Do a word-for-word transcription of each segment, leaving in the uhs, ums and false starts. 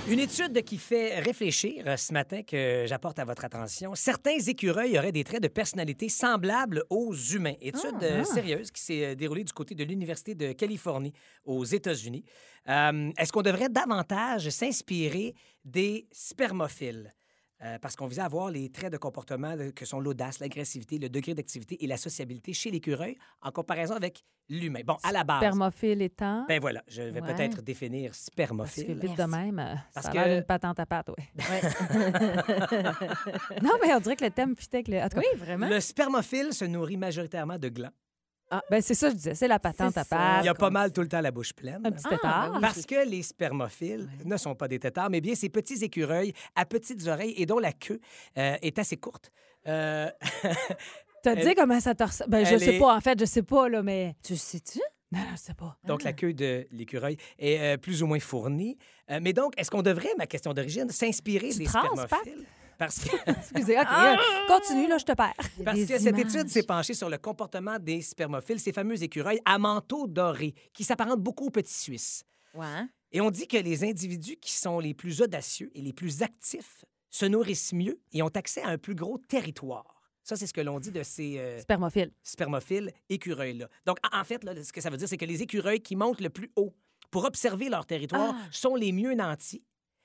Une étude qui fait réfléchir euh, ce matin que j'apporte à votre attention. Certains écureuils auraient des traits de personnalité semblables aux humains. Étude Ah, euh, ah. sérieuse qui s'est euh, déroulée du côté de l'Université de Californie aux États-Unis. Euh, est-ce qu'on devrait davantage s'inspirer des spermophiles? Euh, parce qu'on visait avoir les traits de comportement de- que sont l'audace, l'agressivité, le degré d'activité et la sociabilité chez l'écureuil en comparaison avec l'humain. Bon, à la base. Spermophile étant. Ben voilà, je vais Ouais. peut-être définir Parce que spermophile. vite de même, euh, Parce ça a que- l'air d'une patente à pâte, oui. Ouais. Non, mais on dirait que le thème fitait avec le... En tout cas, Oui, vraiment. Le spermophile se nourrit majoritairement de glands. ben, c'est ça, je disais, c'est la patente C'est à ça. pâte. Il y a pas mal tout le temps la bouche pleine. Un petit Ah, tétard. ben oui. Parce que les spermophiles ne sont pas des têtards, mais bien ces petits écureuils à petites oreilles et dont la queue euh, est assez courte. Euh, T'as Elle- dit comment ça te ressemble? Ben, je elle sais est- pas, en fait, je sais pas, là, mais... Tu sais-tu? Non, non, je sais pas. donc, la queue de l'écureuil est euh, plus ou moins fournie. Euh, mais donc, est-ce qu'on devrait, ma question d'origine, s'inspirer Tu des traces, spermophiles? Parce que, Excusez, OK, euh, continue, là, je te perds. parce Des que cette images. étude s'est penchée sur le comportement des spermophiles, ces fameux écureuils à manteau doré, qui s'apparentent beaucoup aux petits Suisses. Ouais. hein? Et on dit que les individus qui sont les plus audacieux et les plus actifs se nourrissent mieux et ont accès à un plus gros territoire. Ça, c'est ce que l'on dit de ces euh, Spermophile. spermophiles écureuils-là. Donc, en en fait, là, ce que ça veut dire, c'est que les écureuils qui montent le plus haut pour observer leur territoire Ah. sont les mieux nantis,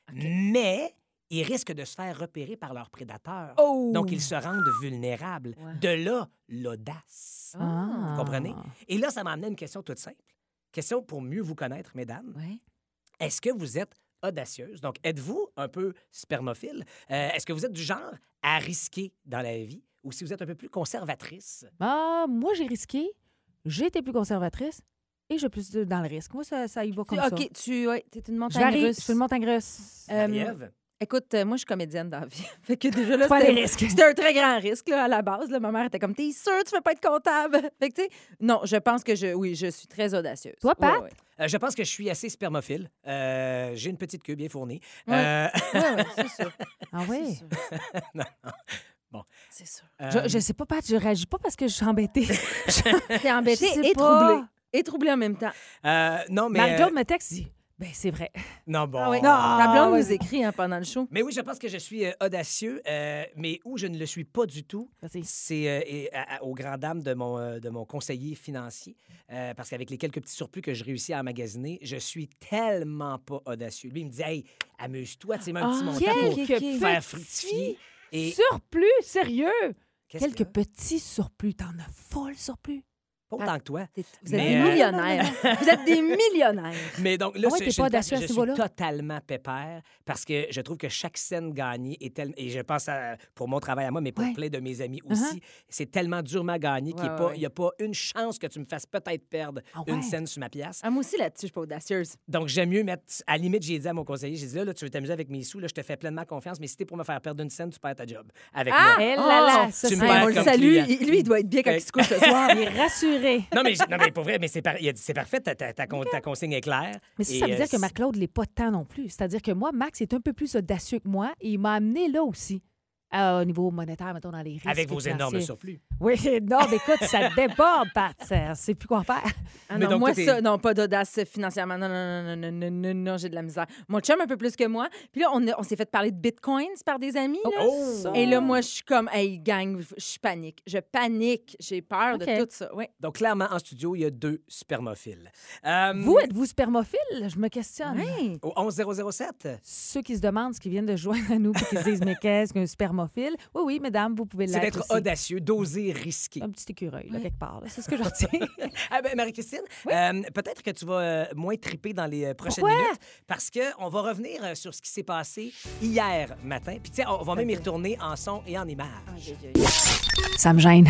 mais ils risquent de se faire repérer par leurs prédateurs. Oh! Donc, ils se rendent vulnérables. Ouais. De là, l'audace. Ah. Vous comprenez? Et là, ça m'a amené à une question toute simple. Question pour mieux vous connaître, mesdames. Ouais. Est-ce que vous êtes audacieuse? Donc, êtes-vous un peu spermophile? Euh, est-ce que vous êtes du genre à risquer dans la vie? Ou si vous êtes un peu plus conservatrice? Ah, moi, j'ai risqué. J'ai été plus conservatrice et je suis plus de- dans le risque. Moi, ça, ça y va comme ça. OK, tu ouais, es une Je montagne varie. russe. Je suis une montagne russe. Euh, Marie-Ève? Écoute, euh, moi, je suis comédienne dans la vie. Fait que déjà là, Pas c'était des risques. c'était un très grand risque là, à la base. Là. Ma mère était comme, t'es sûre, tu veux pas être comptable? Fait que, tu sais, non, je pense que je, oui, je suis très audacieuse. Toi, Pat? Ouais, ouais. Euh, je pense que je suis assez spermophile. Euh, j'ai une petite queue bien fournie. Ouais. Euh, Ouais, ouais, c'est sûr. Ah oui? C'est sûr. non, non. Bon. C'est sûr. Euh, Je, je sais pas, Pat, je réagis pas parce que je suis embêtée. T'es embêtée Je sais et pas. troublée. Et troublée en même temps. euh, non, mais... Marie-Claude euh, me texte, dit ben, c'est vrai. non, bon. Ah oui. Non. Ta blonde ouais. nous écrit hein, pendant le show. Mais oui, je pense que je suis euh, audacieux, euh, mais où je ne le suis pas du tout, Vas-y. c'est euh, et- à- à- aux grandes dames de mon, euh, de mon conseiller financier. Euh, parce qu'avec les quelques petits surplus que je réussis à emmagasiner, je suis tellement pas audacieux. Lui, il me dit, hey, amuse-toi, tu sais, mets un petit Ah, montant pour quelques faire petits fructifier. Et Surplus, sérieux? qu'est-ce Quelques qu'il y a? petits surplus. T'en as full surplus. Pas autant que toi. T'es- Vous êtes Mais, des euh, millionnaires. Vous êtes des millionnaires. Mais donc là, Ah ouais, je, t'es je- pas je- audacieux à je ce suis niveau-là? totalement pépère parce que je trouve que chaque scène gagnée est tellement... Et je pense à, pour mon travail à moi, mais pour Ouais. plein de mes amis Uh-huh. aussi, c'est tellement durement gagné qu'il Ouais, n'y ouais, ouais. a pas une chance que tu me fasses peut-être perdre Ah une ouais? scène sur ma pièce. Ah, moi aussi, là-dessus, je suis pas audacieuse. Donc, j'aime mieux mettre... À la limite, j'ai dit à mon conseiller, j'ai dit, là, là, tu veux t'amuser avec mes sous, là, je te fais pleinement confiance, mais si t'es pour me faire perdre une scène, tu perds ta job avec Ah! moi. Eh là là, Oh, ça, tu me c'est- perds on le comme salue. client. Il- Lui, il doit être bien quand Fait- il se couche le soir. Il est rassuré. Non, mais, non, mais pour vrai, mais c'est par- il a dit, c'est parfait, ta, ta, ta, con- ta consigne est claire. Mais ça, Et, ça veut euh, dire que c'est- Marc-Claude l'est pas tant non plus. C'est-à-dire que moi, Max est un peu plus audacieux que moi et il m'a amené là aussi. Euh, au niveau monétaire, mettons, dans les risques. Avec vos énormes financiers. surplus. Oui, non, mais écoute, ça déborde, Pat. Ça, c'est plus quoi faire. Ah Mais non, donc, moi, toi, t'es- ça, non, pas d'audace financièrement. Non, non, non, non, non, non, non, non, j'ai de la misère. Mon chum, un peu plus que moi. Puis là, on, a- on s'est fait parler de bitcoins par des amis. Là. Oh! Et là, moi, je suis comme, hey, gang, je panique. Je panique. J'ai peur OK. de tout ça. Oui. Donc, clairement, en studio, il y a deux spermophiles. Euh, Vous, êtes-vous spermophile? Je me questionne. Oui. Au onze zéro zéro sept? Ceux qui se demandent ce qu'ils viennent de se joindre à nous et qui se disent, mais qu'est-ce qu'un spermophile? Oui, oui, mesdames, vous pouvez C'est l'être d'être aussi. audacieux, d'oser, risquer. Un petit écureuil, là, Oui. quelque part. là. C'est ce que je retiens. Ah ben, Marie-Christine, euh, peut-être que tu vas euh, moins triper dans les euh, prochaines Pourquoi? minutes parce qu'on va revenir euh, sur ce qui s'est passé hier matin. Puis, tiens, on va même y retourner en son et en images. Aïe, aïe, aïe. Ça me gêne.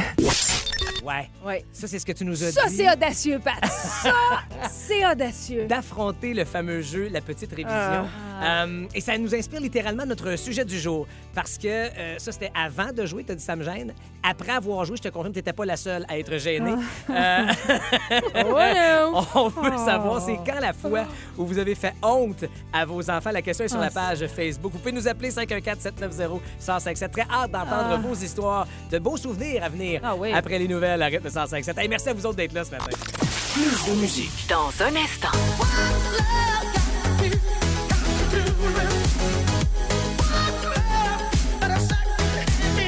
Ouais. Ouais. Ça, c'est ce que tu nous as Ça, dit. c'est audacieux, Pat. Ça, c'est audacieux. D'affronter le fameux jeu, la petite révision. Ah. Euh, et ça nous inspire littéralement notre sujet du jour. Parce que euh, ça, c'était avant de jouer, tu as dit ça me gêne. Après avoir joué, je te confirme que tu n'étais pas la seule à être gênée. Euh, Oh non! On veut savoir, c'est quand la fois où vous avez fait honte à vos enfants? La question est sur la page Facebook. Vous pouvez nous appeler cinq un quatre, sept neuf zéro, un zéro cinq sept. Très hâte d'entendre Ah. vos histoires, de beaux souvenirs à venir Ah oui. après les nouvelles à rythme cent cinq sept. Hey, merci à vous autres d'être là ce matin. Plus de musique Dans un instant.